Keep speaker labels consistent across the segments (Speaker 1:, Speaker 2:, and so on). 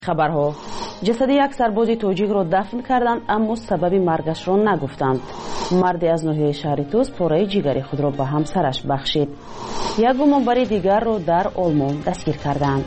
Speaker 1: خبرها: جسد یک سرباز تاجیک را دفن کردند اما سبب مرگش را نگفتند. مردی از ناحیه شهر توس پاره جگر خود را به همسرش بخشید. یک گمانبر دیگر را در آلمان دستگیر کردند.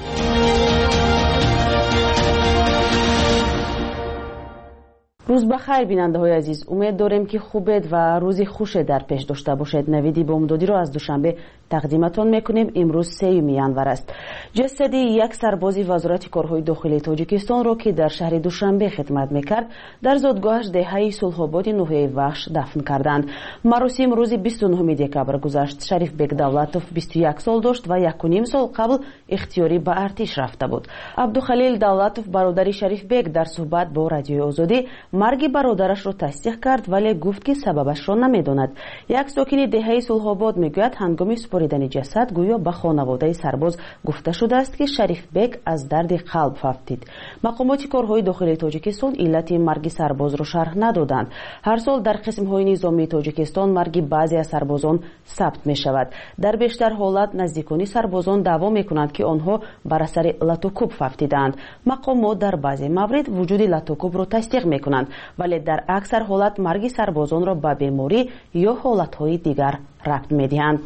Speaker 1: روز بخیر بیننده های عزیز، امید داریم که خوبید و روزی خوش در پیش داشته باشید. نویدی بامدادی را از دوشنبه تقدیمتان میکنیم. امروز 3 ینور است. جسد یک سربازی وزارت کارهای داخلی تاجیکستان را که در شهر دوشنبه خدمت میکرد در زادگاهش دهه صلح‌آباد ناحیه وحش دفن کردند. مراسم روز 29 دکبر گذشت. شریف بک دولتوف 21 سال داشت و 1.5 سال قبل اختیاری به ارتش رفته بود. عبدالخلیل دولتوف برادر شریف بک در صحبت با رادیوی آزادی مرگ برادرش را تصدیق کرد ولی گفت که سببش را نمیداند. یک ساکن دهه صلح‌آباد میگوید هنگام سپاریدن جسد گویا به خانواده سرباز گفته شده است که شریف بک از درد قلب فوتید. مقامات کارهای داخلی تاجیکستان علت مرگ سرباز را شرح ندادند. هر سال در قسم‌های نظامی تاجیکستان مرگ بعضی از سربازان ثبت می شود. در بیشتر حالت نزدیکان سربازان دعوا میکنند که آنها بر اثر لاتوکوب فوتیدند. مقامات در بعضی موارد وجود لاتوکوب را تصدیق میکنند ولی در اکثر حالت مرگ سربازان را به بیماری یا حالتهای دیگر ربط میدهند.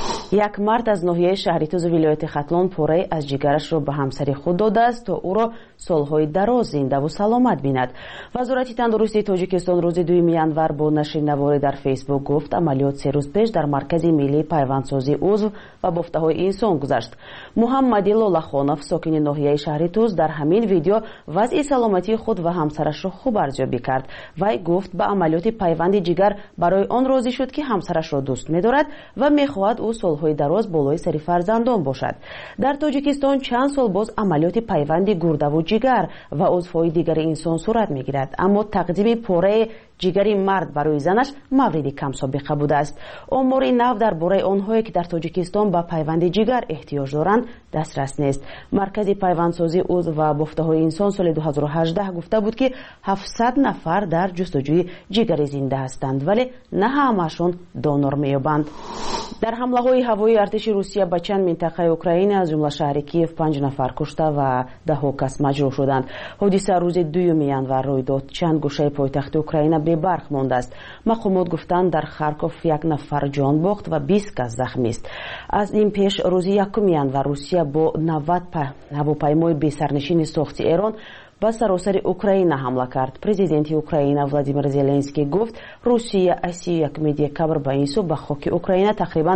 Speaker 1: یک مرد از ناحیه شهر توس ولایت ختلان پاره از جگرش را به همسر خود داده است تا او را سالهای دراز زنده و سلامت بیند. وزارت تندرستی تاجیکستان روز 2 ینور با نشر نواری در فیسبوک گفت عملیات 3 روز پیش در مرکز ملی پیوندسازی عضو و بافته‌های انسان گذشت. محمد لالخانов ساکن ناحیه شهر توس در همین ویدیو وضع سلامتی خود و همسرش را خوب ارزیابی کرد. وی گفت به عملیات پیوند جگر برای آن راضی شد که همسرش را دوست می‌دارد و می‌خواهد او سالهای دراز بالای سر فرزندان باشد. در تاجیکستان چند سال باز عملیات پیوند گرده و جگر و عضوهای دیگر انسان صورت می‌گیرد، اما تقدیم پاره جگری مرد برای زنش موردی کم سابقه بوده است. آمار نو درباره آنهایی که در تاجیکستان به پیوند جگر احتیاج دارند دسترس نیست. مرکز پیوندسازی عضو و بافته‌های انسان سال 2018 گفته بود که 700 نفر در جستجوی جگر زنده هستند ولی نه همه‌شان دونور می‌یابند. در حمله‌های هوایی ارتش روسیه به چند منطقه اوکراین از جمله شهر کیف 5 نفر کشته و 10 کس مجروح شدند. حادثه روز 2 ینور روی داد. چند گوشه پایتخت اوکراین به برق مانده است. مقامات گفتند در خارکوف 1 نفر جان باخت و 20 کس زخمی است. از این پیش روز 1 ینور روسیه با 90 هواپیمای بی سرنشین ساخت ایران به سراسر اوکراین حمله کرد. پرزیدنت اوکراین ولادیمیر زلنسکی گفت روسیه از 31 دکبر به این سو به خاک اوکراین تقریبا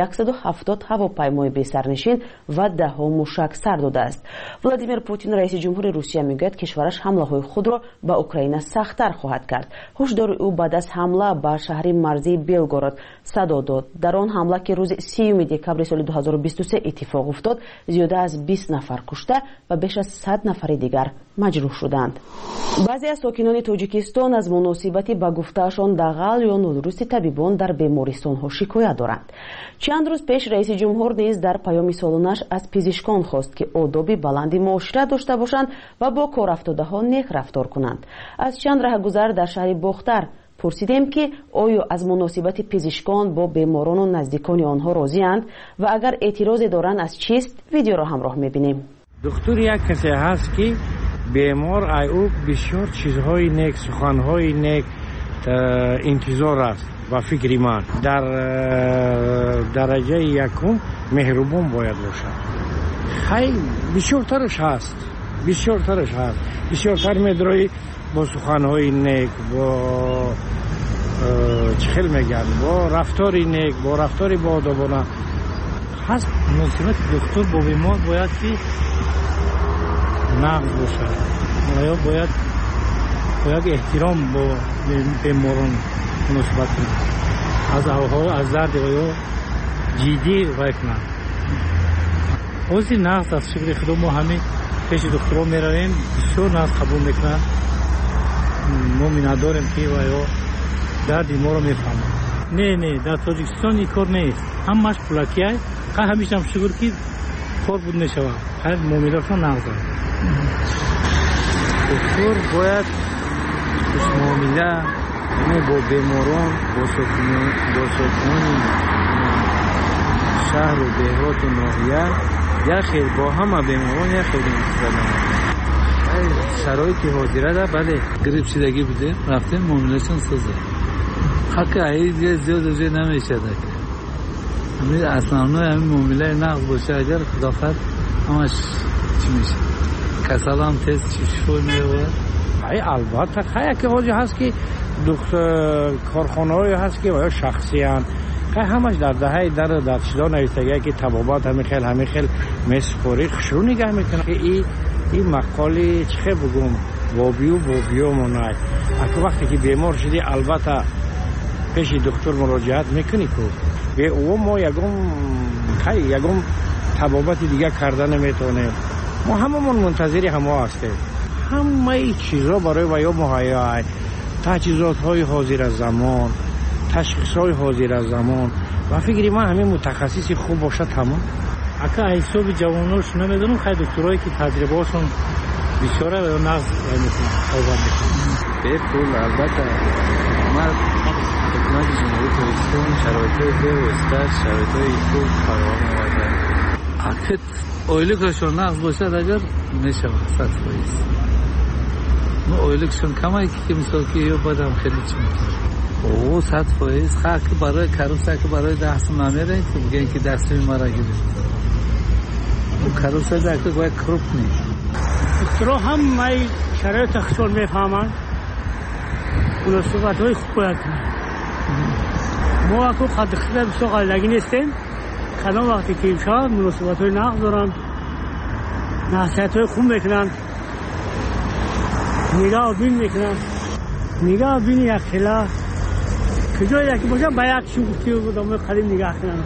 Speaker 1: 170 هواپیمای بی سرنشین و 10 موشک سر داده است. ولادیمیر پوتین رئیس جمهور روسیه میگوید کشورش حمله‌های خود را به اوکراین سخت‌تر خواهد کرد. هشدار او بعد از حمله به شهر مرزی بلگورود صدا داد. در آن حمله که روز 30 دکبر سال 2023 اتفاق افتاد زیاده از 20 نفر کشته و بیش از 100 نفر دیگر مجروح شدند. بعضی از ساکنان تاجیکستان از مناسبت به گفتهشان دغل یا نادرستی طبیبان در بیمارستان‌ها شکایت دارند. چند روز پیش رئیس جمهور نیز در پیام سالانش از پزشکان خواست که آداب بلندی معاشرت داشته باشند و با کارافتاده‌ها نیک رفتار کنند. از چند راهگذر در شهر باختر پرسیدیم که آیا از مناسبت پزشکان با بیماران و نزدیکان آنها راضی‌اند و اگر اعتراضی دارند از چیست؟ ویدیو را همراه می‌بینیم.
Speaker 2: دکتر یک کسی هست که بیمار او بسیار چیزهای نیک، سخنهای نیک انتظار است و فکر من در درجه یکم مهربان باید باشد. خیلی بسیارترش هست، بسیارتر میدرای با سخنهای نیک، با چه خیلی میگن، با رفتاری نیک، با رفتاری با آدابانه هست.
Speaker 3: مناسبت دکتر با بیمار باید که نقض باشد و باید احترام با بیماران مناسبت کنند، از درد یا جدی رای کنند. حوضی نقض از شکل خدا ما همه پیش دکترها می رویم، بسیار نقض قبول میکنند. ما می نداریم که درد ما رو می فهمند. نه در تاجیکستان این کار نیست، همش پولاکی هست. همیشه هم شکر که کار بود نشود، خیلی معامله‌شان نقض است.
Speaker 2: دکتر باید خوش معامله با بیماران، با ساکنان شهر و دهات و ناحیه یا خیر با همه بیماران یا خیر مستقیم.
Speaker 4: شرایطی حاضره ده بله گریپ شدگی بوده رفتیم معاملهشون سازه حق عید زیاد وجه نمیشه ده همین اصلا همین معامله نقض باشه اگر خداخت همش چی میشه کسال هم تست چشفور میره
Speaker 2: البته خیلی که حاجی هست که کارخانه هایی هست که باید شخصی هم همش در دهه در چیزا نویسته که طبابات همین خیل مسخوری خشرو نگه میکنه که این مقالی چه بگم بابیو منای اگه وقتی که بیمار شدی البته پیش دکتر مراجعت میکنی که به او ما یکم طبابت دیگه کردن نمیتونه ما هممون منتظری همه هستیم همه چیزا برای ویا مهیا تجهیزات های حاضر از زمان تشخیص های حاضر از زمان و فکری من همین متخصصی خوب باشه تمام
Speaker 3: اگه حساب جوانوش نمیدونم خیلی دکترایی که تجربه هاشون بیشاره و نقض میکنن آزاد میکنن
Speaker 4: به پول البته ما حکومت جمهوری ترکستان شرایط و استاد شرایط خوب فراهم آورده اگه اویلکشون نقض باشد اگر میشه 100%. ما اویلکشون کمایی که مثال که یه بادم خیلی چی میکنه او 100% خاک برای کاروسا که برای دست نمیره که بگن که دست میماره گیره او کاروسا دکتر باید کروپ نیست
Speaker 3: دکترها هم مای شرایط اخشون میفهمن مناسبت های خوب باید کنن ما اکو خدخیده بسیار قلدگی نیستیم خدام وقتی که ایمشا مناسبت های نقض دارن نصیحت های خوب میکنن نگاه بین میکنن نگاه بین یک خلا که جایی یکی باشه باید شوکتی و دامه قدیم نگاه کنن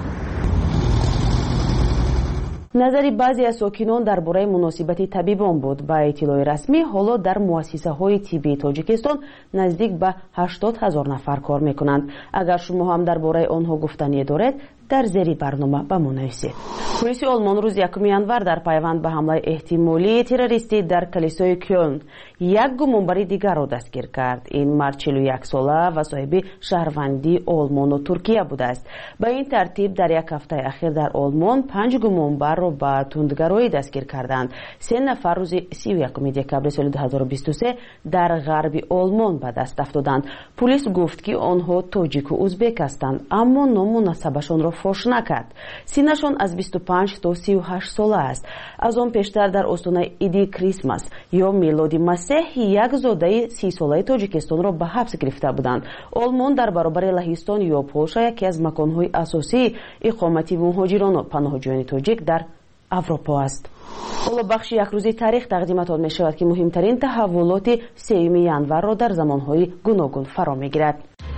Speaker 1: назари баъзе аз сокинон дар бораи муносибати табибон буд. Ба иттилои расмӣ ҳоло дар муассисаҳои тиббии тоҷикистон наздик ба 80 000 нафар кор мекунанд. агар шумо ҳам дар бораи онҳо гуфтание доред дар зери барнома ба мо нависед. полиси олмон рӯзи 1 январ дар пайванд ба ҳамлаи эҳтимолии террористӣ дар калисои кёлн як гумонбари дигарро дастгир кард. ин мард 41 сола ва соҳиби шаҳрвандии олмону туркия будааст. ба ин тартиб дар як ҳафтаи ахир дар олмон 5 гумонбарро ба тундгароӣ дастгир карданд. 3 нафар рӯзи 31 декабри соли 2023 дар ғарби олмон ба даст афтоданд. полис гуфт ки онҳо тоҷику узбек ҳастанд, аммо ному насабашонро фош накард. синашон аз 25 то 38 сола аст. аз он пештар дар остонаи иди крисмас ё милоди масеҳ як зодаи 30 солаи тоҷикистонро ба ҳабс гирифта буданд. олмон дар баробари лаҳистон ё полша яке аз маконҳои асосии иқомати муҳоҷирону паноҳҷӯёни тоҷик дар авропо аст. ҳоло бахши якрӯзи таърих тақдиматон мешавад ки муҳимтарин таҳаввулоти 3 январро дар замонҳои гуногун фаро мегирад.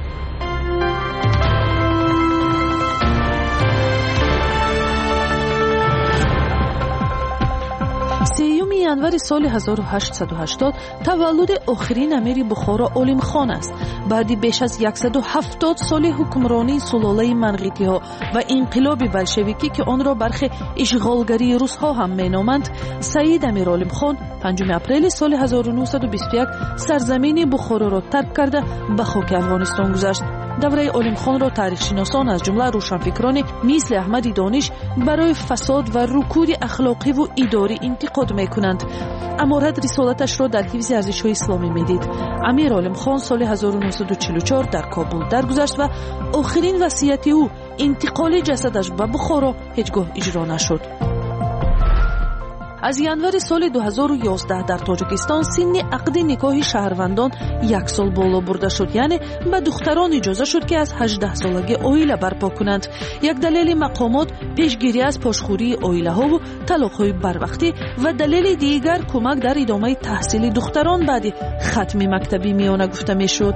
Speaker 5: январи соли 1880 таваллуди охирин амири Бухоро Олимхон аст. баъди беш аз 170 соли ҳукмронии сулолаи манғитиҳо ва инқилоби болшевикӣ ки онро бархи ишғолгарии русҳо ҳам меноманд, Саид Амир Олимхон 5 апрели соли 1921 сарзамини Бухороро тарк карда ба хоки Афғонистон гузашт. давраи Олимхонро таърихшиносон аз ҷумла рӯшанфикрони мисли Аҳмади Дониш барои фасод ва рукуди ахлоқиву идорӣ интиқод мекунанд. аморат рисолаташро дар ҳифзи арзишҳои исломӣ медид. Амир Олимхон соли 1944 дар Кобул даргузашт ва охирин васияти ӯ интиқоли ҷасадаш ба Бухоро ҳеҷ гоҳ иҷро нашуд. аз январи соли 2011 дар Тоҷикистон синни ақди никоҳи шаҳрвандон 1 сол боло бурда шуд, яъне ба духтарон иҷоза шуд ки аз 18 солагӣ оила барпо кунанд. як далели мақомот пешгирӣ аз пошхӯрии оилаҳову талоқҳои барвақтӣ ва далели дигар кӯмак дар идомаи таҳсили духтарон баъди хатми мактаби миёна гуфта мешуд.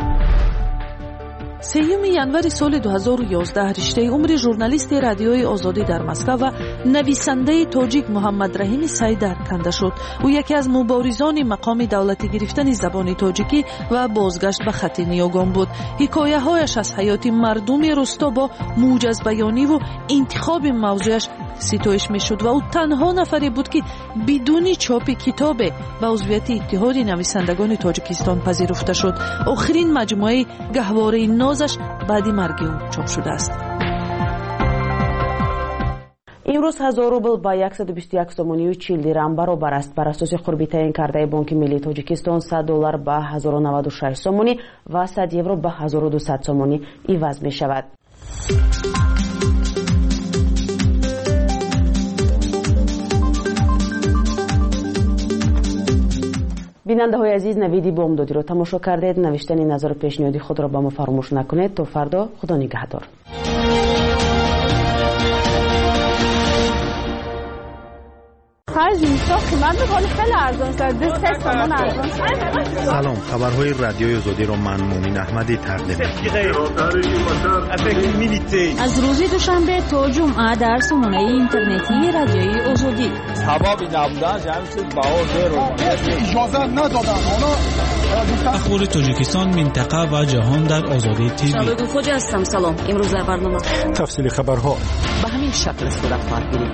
Speaker 5: 3 январи соли 2011 риштаи умри журналисти радиои озодӣ дар Москва ва нависандаи тоҷик Муҳаммад Раҳими Сайдар канда шуд. ӯ яке аз муборизони мақоми давлатӣ гирифтани забони тоҷикӣ ва бозгашт ба хати ниёгон буд. ҳикояҳояш аз ҳаёти мардуми рӯсто бо мӯҷазбаёниву интихоби мавзӯяш ситоиш мешуд ва ӯ танҳо нафаре буд ки бидуни чопи китобе ба узвияти иттиҳоди нависандагони Тоҷикистон пазируфта шуд. охирин маҷмӯаи гаҳвораи нозаш баъди марги ӯ чоп шудааст.
Speaker 1: این امروز 1000 روبل با 121 سومونی و 40 درهم برابر است. بر اساس قربی تعیین کرده بانک ملی تاجیکستان 100 دلار به 1096 سومونی و 100 یورو به 1200 سومونی عوض می شود. بیننده های عزیز، نویدی بامدادی رو تماشا کردید. نوشتن نظر پیشنهادی خود را به ما فراموش نکنید. تا فردا، خدا نگهدار.
Speaker 6: سلام، خبرهای رادیوی آزادی رو من مومن احمدی تقدیم
Speaker 7: از روز دوشنبه تا جمعه در سامانه اینترنتی رادیوی آزادی.
Speaker 8: اخبار تاجیکستان، منطقه و جهان در آزادی تیوی.
Speaker 7: شبکه خوجا هستم. سلام. امروز در برنامه
Speaker 6: تفصیل خبرها
Speaker 7: به همین شکل صورت خواهد گرفت.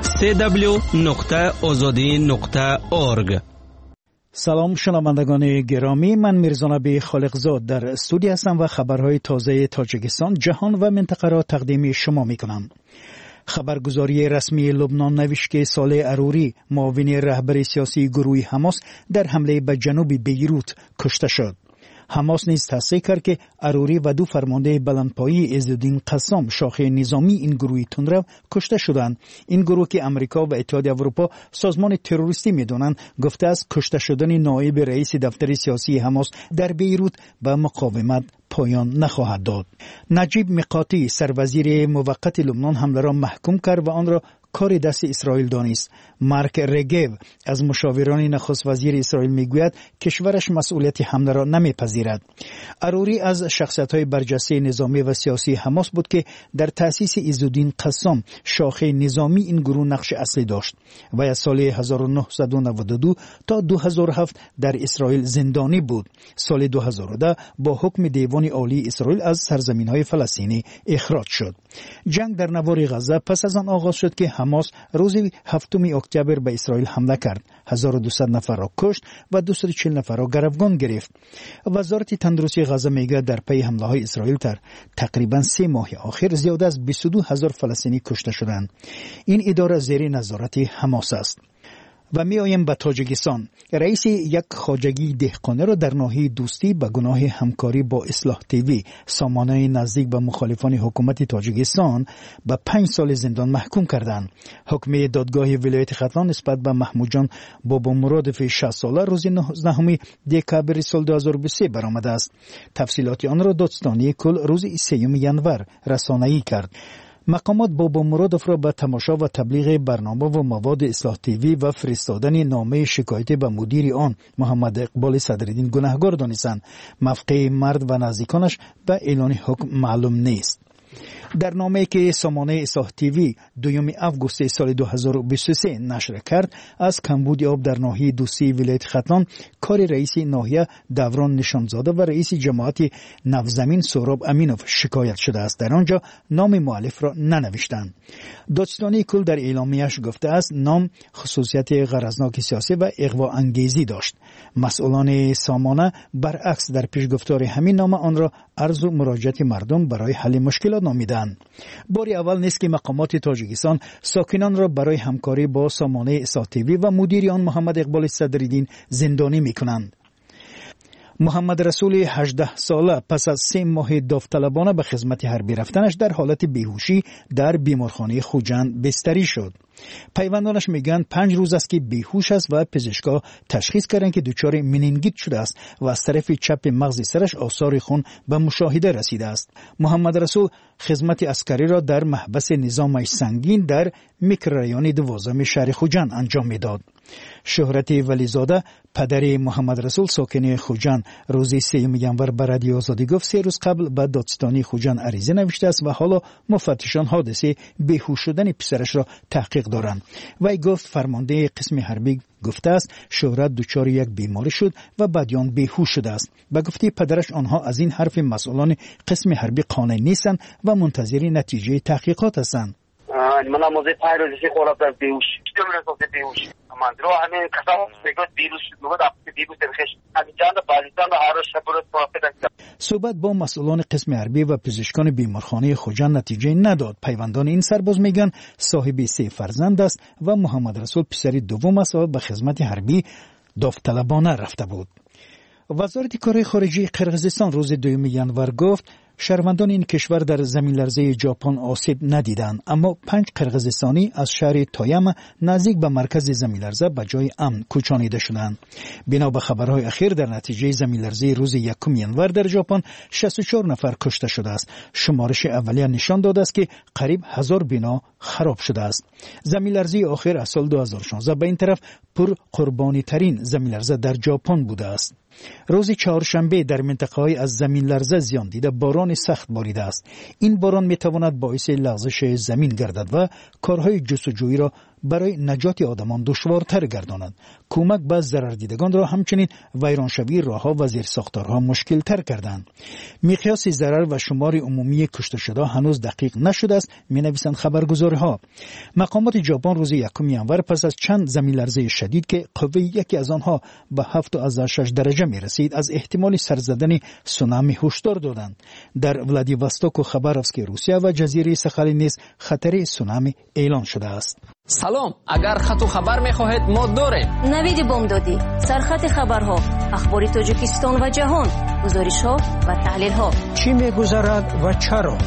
Speaker 8: www.azadi.org.
Speaker 9: سلام شنوندگان گرامی، من میرزا نبی خالقزاد در استودیو هستم و خبرهای تازه تاجیکستان، جهان و منطقه را تقدیم شما میکنم. خبرگزاری رسمی لبنان نوشت که صالح اروری، معاون رهبر سیاسی گروه حماس، در حمله به جنوب بیروت کشته شد. حماس نیز تصدیق کرد که اروری و 2 فرمانده بلندپایه عزالدین قسام، شاخه نظامی این گروه تندرو، کشته شدند. این گروه که امریکا و اتحادیه اروپا سازمان تروریستی می‌دانند، گفته است کشته شدن نایب رئیس دفتر سیاسی حماس در بیروت به مقاومت پایان نخواهد داد. نجیب میقاتی، سروزیر موقت لبنان، حمله را محکوم کرد و آن را کار دست اسرائیل دانست. مارک رگو از مشاوران نخست وزیر اسرائیل میگوید کشورش مسئولیت حمله را نمیپذیرد. اروری از شخصیت‌های برجسته نظامی و سیاسی حماس بود که در تأسیس عزالدین قسام، شاخه نظامی این گروه، نقش اصلی داشت و از سال 1992 تا 2007 در اسرائیل زندانی بود. سال 2010 با حکم دیوان عالی اسرائیل از سرزمین‌های فلسطینی اخراج شد. جنگ در نوار غزه پس از آن آغاز شد که حماس روز 7 اکتبر به اسرائیل حمله کرد. 1200 نفر را کشت و 240 نفر را گروگان گرفت. وزارت تندرستی غزه میگه در پی حمله های اسرائیل تقریبا 3 ماه آخر زیاده از 22,000 فلسطینی کشته شدند. این اداره زیر نظارت حماس است. و می آیم به تاجیکستان. رئیس یک خواجگی دهقانه را در ناحیه دوستی به گناه همکاری با اصلاح تیوی، سامانه نزدیک به مخالفان حکومت تاجیکستان، به 5 سال زندان محکوم کردند. حکم دادگاه ولایت ختلان نسبت به محمود جان بابامرادوف 60 ساله روز 19 دکامبر سال 2023 برآمده است. تفصیلات آن را دادستانی کل روز 3 ژانویه رسانه‌ای کرد. مقامات بابامرادوف را به تماشا و تبلیغ برنامه و مواد اصلاح تیوی و فرستادن نامه شکایتی به مدیر آن محمد اقبال صدرالدین گناهکار دانستند. موقع مرد و نزدیکانش به اعلان حکم معلوم نیست. در نامه‌ای که سامانه اصلاح تیوی 2 آگوست سال 2023 نشر کرد، از کمبود آب در ناحیه دوستی ولایت ختلان کار رئیس ناحیه دوران نشانزاده و رئیس جماعت نوزمین سهراب امینوف شکایت شده است. در آنجا نام مؤلف را ننوشتند. دادستانی کل در اعلامیه‌اش گفته است نام خصوصیت غرضناک سیاسی و اغوا انگیزی داشت. مسئولان سامانه برعکس در پیشگفتار همین نامه آن را عرض و مراجعت مردم برای حل مشکلات نامیدند. باری اول نیست که مقامات تاجیکستان ساکنان را برای همکاری با سامانه اصلاح تیوی و مدیر آن محمد اقبال صدرالدین زندانی می‌کنند. محمد رسول 18 ساله پس از 3 ماه داوطلبانه به خدمت حربی رفتنش در حالت بیهوشی در بیمارخانه خوجند بستری شد. پیوندانش میگن 5 روز است که بیهوش است و پزشکا تشخیص کردند که دچار منینگیت شده است و از طرف چپ مغز سرش آثار خون به مشاهده رسیده است. محمد رسول خدمت عسکری را در محبس نظام سنگین در میکرورایون 12 شهر خوجند انجام میداد. شهرت ولیزاده پدر محمد رسول ساکن خوجند روز 3 ژانویه به رادیو آزادی گفت 3 روز قبل به دادستانی خوجند عریضه نوشته است و حالا مفتشان حادثه بیهوش شدن پسرش را تحقیق دارند. وی گفت فرمانده قسم حربی گفته است شهرت دچار یک بیماری شد و بعدیان بیهوش شده است. به گفته پدرش آنها از این حرف مسئولان قسم حربی قانع نیستند و منتظر نتیجه تحقیقات هستند.
Speaker 10: من موزه پایروزی خورد از بیوش کیلومتر از بیوش من درو همین کسان میگوید ویروس میگوید ویروس درخش همینجان پاکستان هر شبرت پروفیت.
Speaker 9: صحبت با مسئولان قسم حربی و پزشکان بیمارخانه خوجند نتیجه نداد. پیوندان این سرباز میگن صاحب 3 فرزند است و محمد رسول پسری دوم است و به خدمت حربی داوطلبانه رفته بود. وزارت کار خارجه قرقیزستان روز 2 ژانویه گفت شهروندان این کشور در زمین لرزه ژاپن آسیب ندیدند، اما 5 قرقیزستانی از شهر تایما نزدیک به مرکز زمین لرزه به جای امن کوچانیده شدند. بنا به خبرهای اخیر در نتیجه زمین لرزه روز 1 ژانویه در ژاپن 64 نفر کشته شده است. شمارش اولیه نشان داده است که قریب 1000 بنا خراب شده است. زمین لرزه آخر از سال 2016 به این طرف پر قربانی ترین زمین لرزه در ژاپن بوده است. روز چهارشنبه در منطقه‌های از زمین لرزه زیان دیده باران سخت باریده است. این باران می‌تواند باعث لغزش زمین گردد و کارهای جستجویی را برای نجات آدمان دشوارتر گرداند. کمک به ضرردیدگان را همچنین ویرانشوی راه‌ها و زیرساختارها مشکل‌تر کردند. مقیاس ضرر و شمار عمومی کشته شده هنوز دقیق نشده است، می‌نویسند خبرگزاری‌ها. مقامات ژاپن روز 1 ژانویه پس از چند زمین لرزه شدید که قوه یکی از آنها به 7.6 درجه می‌رسید از احتمال سر زدن سونامی هشدار دادند. در ولادیواستوک و خباروفسک روسیه و جزیره ساخالی نیز خطر سونامی اعلان شده است.
Speaker 11: سلام، اگر خط و خبر می‌خواهید ما داریم.
Speaker 12: نوید بامدادی، سرخط خبرها، اخبار تاجیکستان و جهان، گزارش‌ها و تحلیل‌ها.
Speaker 13: چی می‌گذرد و چرا؟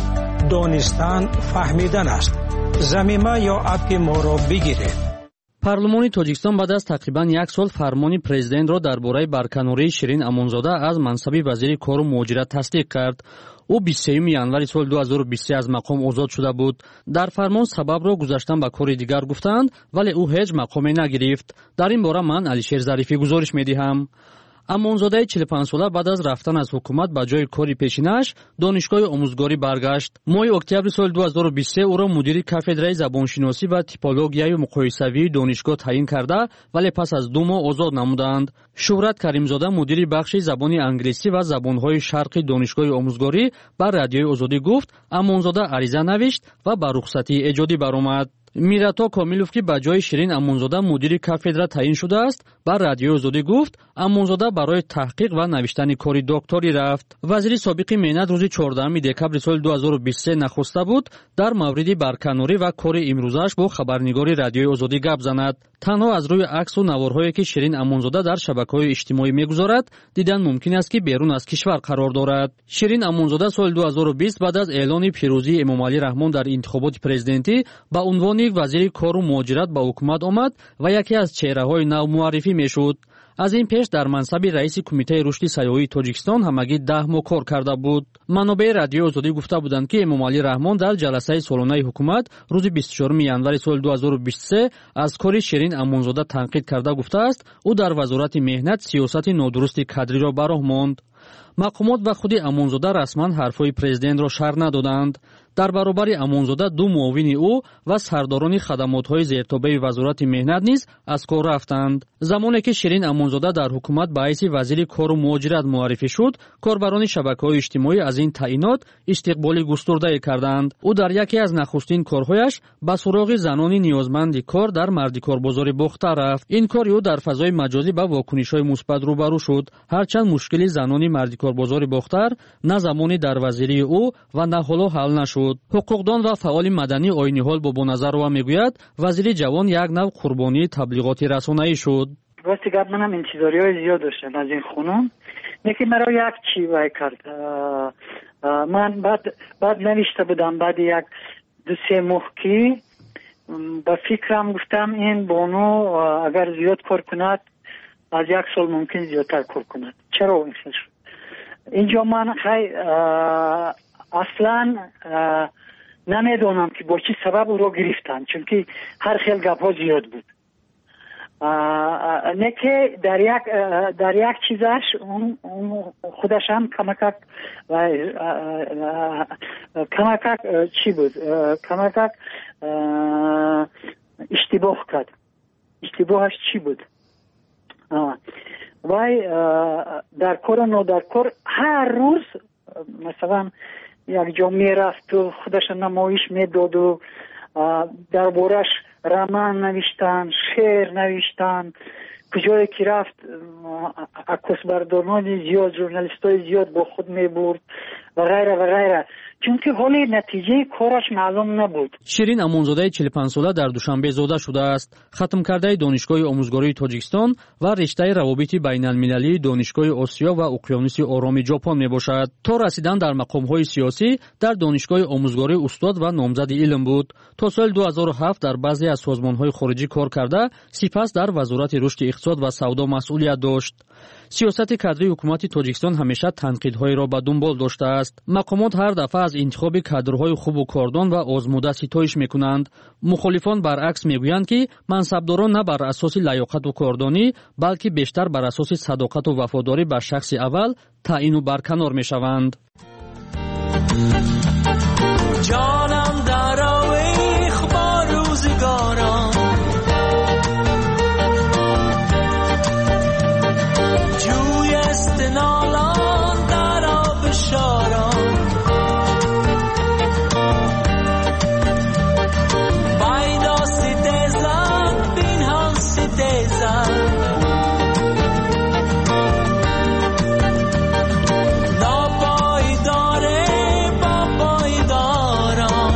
Speaker 13: دانستن فهمیدن است. ضمیمه یا اپ ما را بگیرید.
Speaker 14: پارلمانی تاجیکستان بعد از تقریباً 1 سال فرمانی پرزیدنت را درباره برکناری شیرین امونزاده از منصب وزیر کار و مهاجرت تصدیق کرد. او 23 ژانویه سال 2023 از مقام آزاد شده بود. در فرمان سبب را گذاشتن به کار دیگر گفتند، ولی او هیچ مقامی نگرفت. در این باره من علیشیر ظریفی گزارش می‌دهم. امونزاده 45 ساله بعد از رفتن از حکومت به جای کاری پیشینش دانشگاه آموزگاری برگشت. ماه اکتبر سال 2023 او را مدیر کافدرای زبانشناسی و تیپولوژی مقایسوی دانشگاه تعیین کرده، ولی پس از 2 ماه آزاد نمودند. شهرت کریمزاده مدیر بخش زبان انگلیسی و زبان‌های شرقی دانشگاه آموزگاری بر رادیوی آزادی گفت امونزاده عریضه نوشت و به رخصتی ایجادی برآمد. میراتا کاملوف که به جای شیرین امونزاده مدیر کافدرا تعیین شده است بر رادیو آزادی گفت امونزاده برای تحقیق و نوشتن کاری دکتری رفت. وزیر سابق مهنت روز 14 دکبر سال 2023 نخسته بود در مورد برکناری و کاری امروزش با خبرنگاری رادیو آزادی گپ زند. تنها از روی عکس و نوارهایی که شیرین امونزاده در شبکه‌های اجتماعی میگذارد دیدن ممکن است که بیرون از کشور قرار دارد. شیرین امونزاده سال 2020 بعد از اعلان پیروزی امامعلی رحمان در انتخابات پرزیدنتی با عنوان وزیر کار و مهاجرت به حکومت آمد و یکی از چهره‌های نو معرفی میشد. از این پیش در منصب رئیس کمیته رشد سیاحی تاجیکستان همگی 10 ماه کار کرده بود. منابع رادیو آزادی گفته بودند که امامعلی رحمان در جلسه سالانه حکومت روز 24 ژانویه سال 2023 از کار شیرین امونزاده تنقید کرده گفته است او در وزارت مهنت سیاست نادرست کادری را به راه ماند. مقامات و خود امونزاده رسما حرفهای پرزیدنت را شرح ندادند. در برابر امونزاده 2 معاون او و سرداران خدمات‌های زیرتابع وزارت مهنت نیز از کار رفتند. زمانی که شیرین امونزاده در حکومت به حیث وزیر کار و مهاجرت معرفی شد، کاربران شبکه‌های اجتماعی از این تعیینات استقبال گسترده کردند. او در یکی از نخستین کارهایش به سراغ زنان نیازمند کار در مردکار بازار بخته رفت. این کار او در فضای مجازی با واکنش‌های مثبت روبرو شد، هرچند مشکل زنان مردکار بازار بختر نه زمانی در وزیری او و نه حالا حل نشد. حقوقدان و فعال مدنی آیینی حال با نظر و میگوید وزیر جوان یک نوع قربانی تبلیغات رسانه‌ای شد.
Speaker 15: راستی گپ منم انتظاری‌های زیاد داشتم از این خانم. یکی مرا یک چی وای کرد. من بعد نوشته بودم بعد 1-2 ماه که با فکرم گفتم این بانو اگر زیاد کار کند از 1 سال ممکن زیادتر کار کند. چرا این شد؟ اینجا من اصلا نمیدونم که با چی سبب او را گرفتن، چون که هر خیل گپ ها زیاد بود. نه که در یک چیزش اون خودش هم کمکک چی بود؟ کمکک اشتباه کرد. اشتباهش چی بود؟ وای در کار و نو در کار هر روز مثلا یک جا میرفت و خودش نمایش میداد و دربارش رمان نوشتن، شعر نوشتن. کجایی که رفت عکاسبرداران زیاد، ژورنالیستای زیاد با خود میبرد و غیره و غیره، چون که حالی نتیجه کارش معلوم نبود.
Speaker 14: شیرین امونزاده 45 ساله در دوشنبه زاده شده است. ختم کرده دانشگاه آموزگاری تاجیکستان و رشته روابط بین المللی دانشگاه آسیا و اقیانوس آرام ژاپن میباشد. تا رسیدن در مقام‌های سیاسی در دانشگاه آموزگاری استاد و نامزد علم بود. تا سال 2007 در بعضی از سازمان‌های خارجی کار کرده، سپس در وزارت رشد اقتصاد و سودا مسئولیت داشت. سیاست کادری حکومت تاجیکستان همیشه تنقیدهای را به دنبال داشته است. مقامات هر دفعه از انتخاب کادرهای خوب و کاردان و آزموده ستایش میکنند. مخالفان برعکس میگویند که منصبداران نه بر اساس لیاقت و کاردانی، بلکه بیشتر بر اساس صداقت و وفاداری به شخص اول تعیین و برکنار میشوند.
Speaker 16: جانم در آویخ با روزگاران، جوی استنالان در آب شاران، بایدا ستیزن بینهان ستیزن، ناپایداره با پایداران،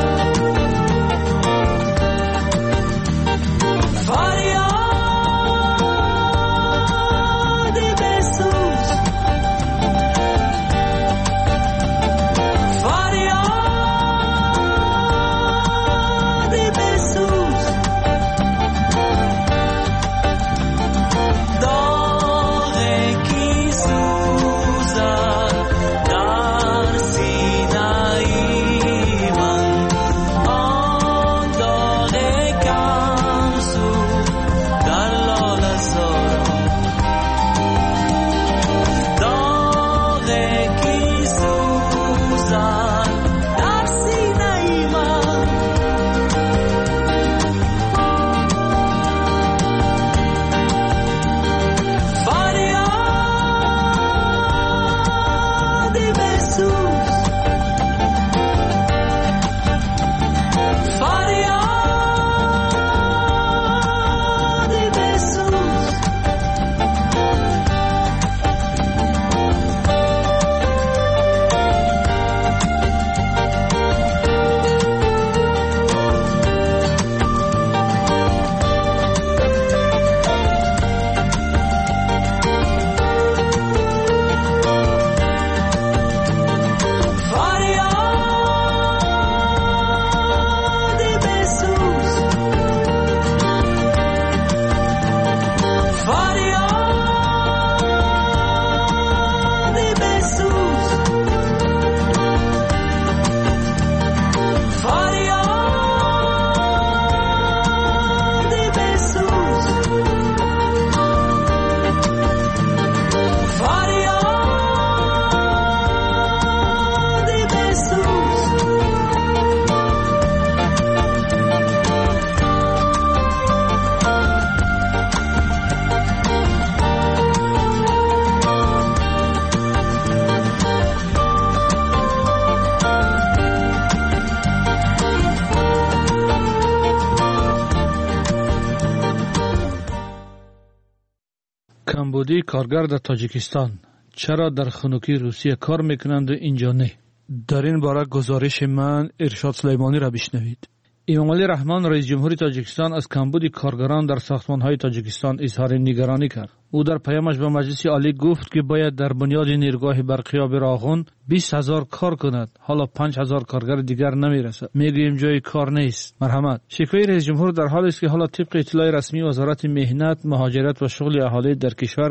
Speaker 4: کمبودی کارگر در تاجیکستان چرا در خنکی روسیه کار میکنند و اینجا نه؟ در این باره گزارش من ارشاد سلیمانی را بشنوید. امامعلی رحمان رئیس جمهوری تاجیکستان از کمبود کارگران در ساختمان‌های تاجیکستان اظهار نگرانی کرد. او در پیامش به مجلس عالی گفت که باید در بنیاد نیروگاه برقیاب راغون 20,000 کار کند. حالا 5,000 کارگر دیگر نمیرسد. میگوییم جای کار نیست. مرحمت. شکوه رئیس جمهور در حالی است که حالا طبق اطلاع رسمی وزارت مهنت، مهاجرت و شغل اهالی در کشور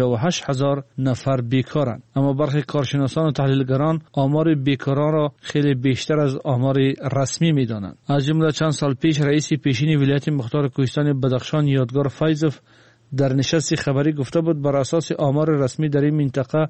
Speaker 4: 58,000 نفر بیکارند. اما برخی کارشناسان و تحلیلگران آمار بیکاران را خیلی بیشتر از آمار رسمی می‌دانند. از جمله چند سال پیش رئیس پیشین ولایت مختار کوهستان بدخشان یادگار فیضوف در نشست خبری گفته بود بر اساس آمار رسمی در این منطقه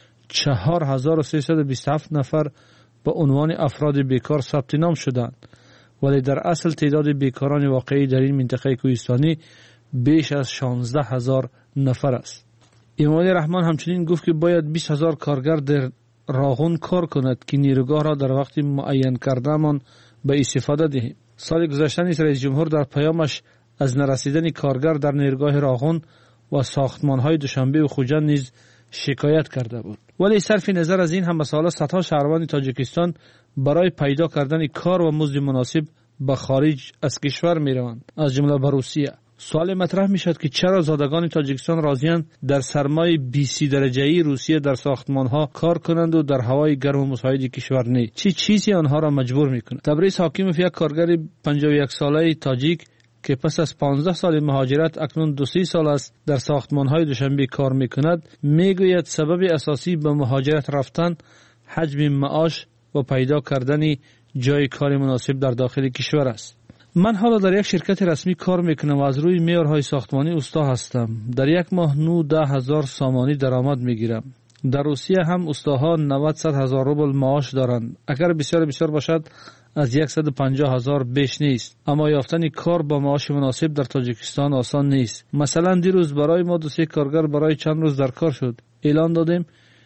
Speaker 4: 4327 نفر به عنوان افراد بیکار ثبت نام شدند، ولی در اصل تعداد بیکاران واقعی در این منطقه کوهستانی بیش از 16,000 نفر است. امامعلی رحمان همچنین گفت که باید 20,000 کارگر در راغون کار کند که نیروگاه را در وقت معین کردهمان به استفاده دهیم.
Speaker 17: سال گذشته نیز رئیس جمهور در پیامش از نرسیدن کارگر در نیرگاه راغون و ساختمان‌های دوشنبه و خوجند نیز شکایت کرده بود. ولی صرف نظر از این هم مسائل صدها شهروند تاجیکستان برای پیدا کردن کار و مزد مناسب به خارج از کشور میروند، از جمله به روسیه. سوال مطرح میشد که چرا زادگان تاجیکستان راضی‌اند در سرمای 20 درجه‌ای روسیه در ساختمان‌ها کار کنند و در هوای گرم و مساعد کشور نه؟ چه چیزی آنها را مجبور می‌کند؟ تبریز حاکموف، یک کارگر 51 ساله تاجیک که پس از 15 سال مهاجرت اکنون 2-3 سال است در ساختمان‌های دوشنبه کار می‌کند، میگوید سبب اساسی به مهاجرت رفتن حجم معاش و پیدا کردن جای کار مناسب در داخل کشور است. من حالا در یک شرکت رسمی کار میکنم و از روی معیارهای ساختمانی استا هستم. در یک ماه 9-10 هزار سامانی درآمد میگیرم. در روسیه هم استاها 90-100 هزار روبل معاش دارند. اگر بسیار باشد از 150 هزار بیش نیست. اما یافتن کار با معاش مناسب در تاجیکستان آسان نیست. مثلا دیروز برای ما 2-3 کارگر برای چند روز در کار شد. اعلان دادیم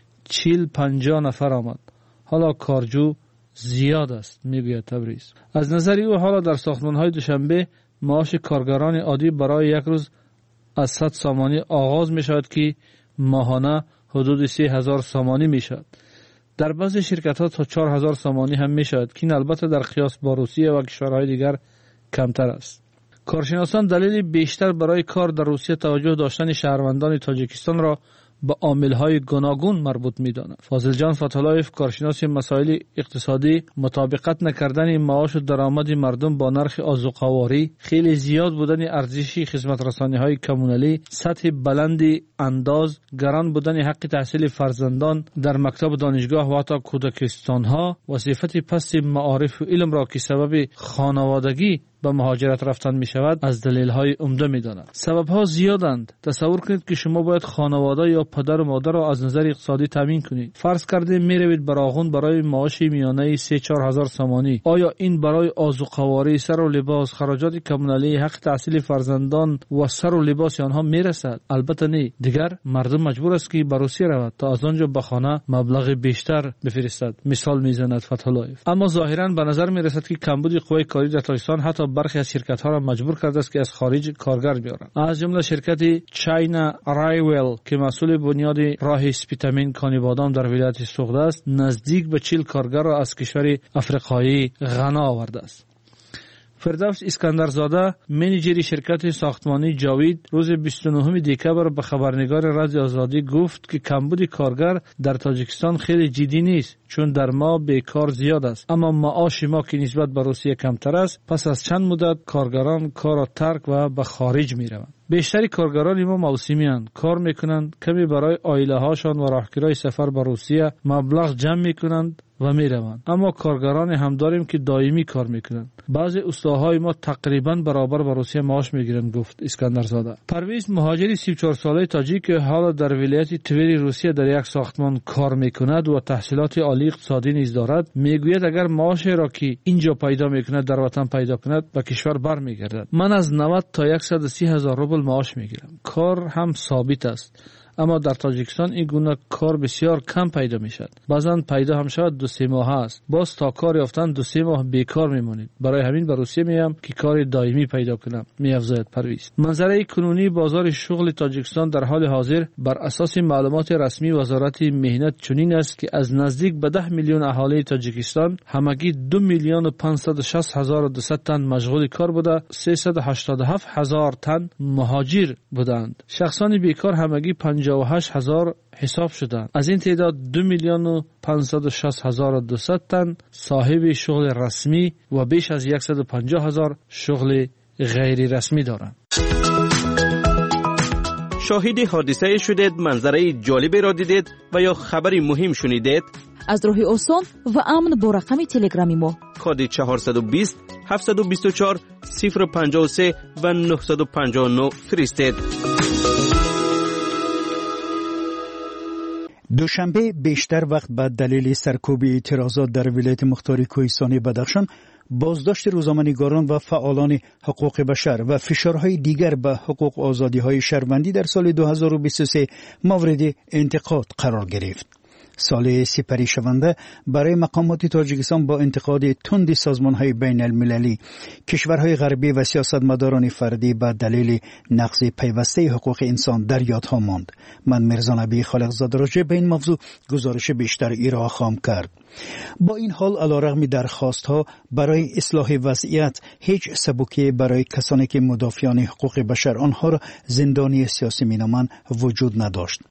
Speaker 17: 40-50 نفر آمد. حالا کارجو زیاد است، میگوید تبریز. از نظر او حالا در ساختمان‌های دوشنبه معاش کارگران عادی برای یک روز از 100 سامانی آغاز می‌شود که ماهانه حدود 3000 سامانی می‌شود. در بعضی شرکت‌ها تا 4000 سامانی هم می‌شود که این البته در قیاس با روسیه و کشورهای دیگر کمتر است. کارشناسان دلیل بیشتر برای کار در روسیه توجه داشتن شهروندان تاجیکستان را با عامل‌های گوناگون مربوط می‌دانند. فاضل جان فتالایف، کارشناس مسائل اقتصادی، مطابقت نکردن معاش و درآمد مردم با نرخ آذوقه‌واری، خیلی زیاد بودن ارزش خدمت‌رسانی‌های کمونالی، سطح بلند انداز، گران بودن حق تحصیل فرزندان در مکتب دانشگاه و حتی کودکستان‌ها و صفت پست معارف و علم را که سبب خانوادگی به مهاجرت رفتن می شود از دلیل‌های عمده می داند. سبب‌ها زیادند. تصور کنید که شما باید خانواده یا پدر و مادر را از نظر اقتصادی تامین کنید. فرض کردید می روید به راغون برای معاش میانه 3-4 هزار سامانی. آیا این برای آذوقه‌واری، سر و لباس، خراجات کمونالی، حق تحصیل فرزندان و سر و لباس آنها می رسد؟ البته نه. دیگر مردم مجبور است که به روسیه رود تا از آنجا به خانه مبلغ بیشتر بفرستد. مثال میزند فتح‌اللهیف. اما ظاهراً به نظر می رسد که کمبود قوای کاری در تاجیکستان حتی برخی از شرکت‌ها را مجبور کرده است که از خارج کارگر بیارند. از جمله شرکت چاینا رایول که مسئول بنیاد راه اسپیتامین کانیبادام در ولایت سوخته است، نزدیک به 40 کارگر را از کشور افریقایی غنا آورده است. فردوس اسکندرزاده، منیجر شرکت ساختمانی جاوید، روز 29 دکبر به خبرنگار رادیو آزادی گفت که کمبود کارگر در تاجیکستان خیلی جدی نیست، چون در ما بیکار زیاد است، اما معاش ما که نسبت به روسیه کمتر است. پس از چند مدت کارگران کار را ترک و به خارج می روند. بیشتری کارگران ما موسمی اند، کار میکنند، کمی برای عائله هاشان و راهگیرای سفر به روسیه مبلغ جمع میکنند و میروند. اما کارگران هم داریم که دائمی کار میکنند. بعضی استاهای ما تقریبا برابر به روسیه معاش میگیرند، گفت اسکندرزاده. پرویز، مهاجر 34 ساله تاجیک که حالا در ولایت توری روسیه در یک ساختمان کار میکند و تحصیلات عالی اقتصادی نیز دارد، میگوید اگر معاشی را که اینجا پیدا میکند در وطن پیدا کند به کشور برمیگردد. من از 90 تا 130 هزار روبل معاش میگیرم. کار هم ثابت است، اما در تاجیکستان این گونه کار بسیار کم پیدا می شود. بعضا پیدا هم شود 2-3 ماه است. باز تا کار یافتن 2-3 ماه بیکار میمانید. برای همین به روسیه میام که کار دائمی پیدا کنم، میافزاید پرویز. منظره کنونی بازار شغل تاجیکستان در حال حاضر بر اساس معلومات رسمی وزارت مهنت چنین است که از نزدیک به 10 میلیون اهالی تاجیکستان همگی 2,560,200 تن مشغول کار بوده، 387,000 تن مهاجر بودند. شخصان بیکار همگی 58,000 حساب شدند. از این تعداد 2,560,200 تن صاحب شغل رسمی و بیش از 150,000 شغل غیر رسمی دارند.
Speaker 18: شاهد حادثه شدید، منظره جالبی را دیدید و یا خبری مهم شنیدید؟
Speaker 5: از راه آسان و امن با رقم تلگرامی ما
Speaker 18: کد 420 724 053 و 959 فرستید.
Speaker 9: دوشنبه بیشتر وقت به دلیل سرکوب اعتراضات در ولایت مختار کوهستانی بدخشان، بازداشت روزنامه‌نگاران و فعالان حقوق بشر و فشارهای دیگر به حقوق و آزادی‌های شهروندی در سال 2023 مورد انتقاد قرار گرفت. سال سپری شونده برای مقامات تاجیکستان با انتقاد تند سازمان‌های بین المللی، کشورهای غربی و سیاستمداران فردی به دلیل نقض پیوسته حقوق انسان در یادها ماند. من میرزا نبی خالقزاده راجع به این موضوع گزارش بیشتر ارائه خواهم کرد. با این حال علیرغم درخواست‌ها برای اصلاح وضعیت، هیچ سبکی برای کسانی که مدافعان حقوق بشر آنها را زندانی سیاسی مینامند وجود نداشت.